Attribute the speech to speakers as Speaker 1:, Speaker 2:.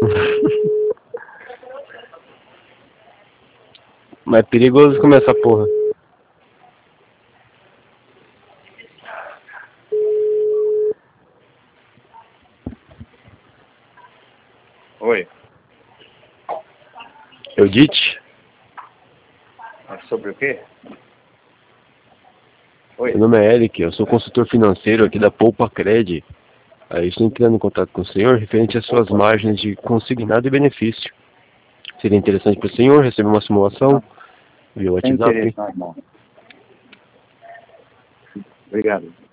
Speaker 1: Mas é perigoso comer essa porra.
Speaker 2: Oi.
Speaker 1: Eudite?
Speaker 2: Sobre o quê? Oi.
Speaker 1: Meu nome é Eric, eu sou consultor financeiro aqui da Poupa Cred. Aí estou entrando em contato com o senhor referente às suas margens de consignado e benefício. Seria interessante para o senhor receber uma simulação via
Speaker 2: Sem
Speaker 1: WhatsApp?
Speaker 2: interesse, não, irmão. Obrigado.